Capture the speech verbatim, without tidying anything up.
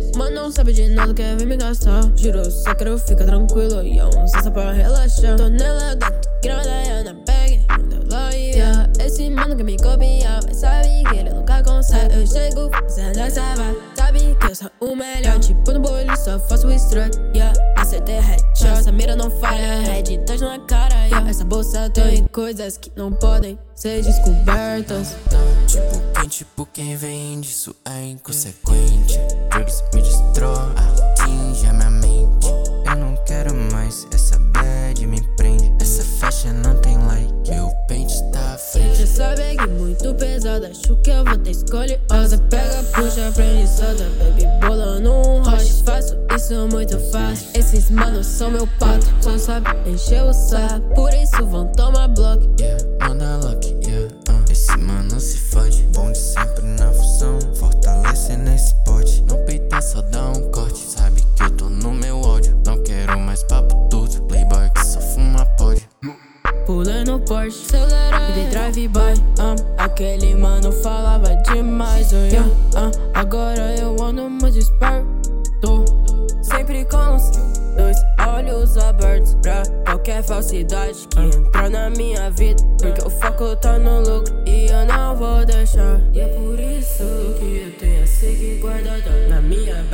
Mas não sabe de nada, quer vir me gastar. Juro, só quero ficar tranquilo. E é um só pra relaxar. Tô nela, gato, grana, é na bag. Yeah. Esse mano que me copia, mas sabe que ele nunca consegue. Eu chego fazendo essa vibe, sabe que eu sou o melhor. Tipo no bolho, só faço o stroke. Yeah. Acertei headshot, essa mira não falha. Red touch na cara, yeah. Essa bolsa tem coisas que não podem ser descobertas. Tipo quem, tipo quem vende, isso é inconsequente. Drugs me destrói, atinge a minha mente. Eu não quero mais, essa bad me prende. Essa faixa não tem like, o pente tá à frente. Já sabe que muito pesado, acho que eu vou ter escolhosa. Pega, puxa, prende, solta, baby, bolando um roche. Faço isso muito fácil, esses manos são meu pato. Só sabe encher o saco, por isso vão tomar bloco. Yeah, manda lock, yeah, uh. Esse mano se fode, bom de sempre na função. Fortalece nesse pote, não peita, só dá um corte. Sabe que eu tô no meu ódio, não quero mais papo tudo. Playboy que só fuma pode. Pulei no Porsche, acelerei, dei drive-by, um, aquele mano falava demais, oh yeah, uh, agora eu ando muito esperto. Sempre com os dois olhos abertos pra qualquer falsidade que entra na minha vida. Porque o foco tá no lucro e eu não vou deixar. E é por isso que eu tenho a SIG guardada na minha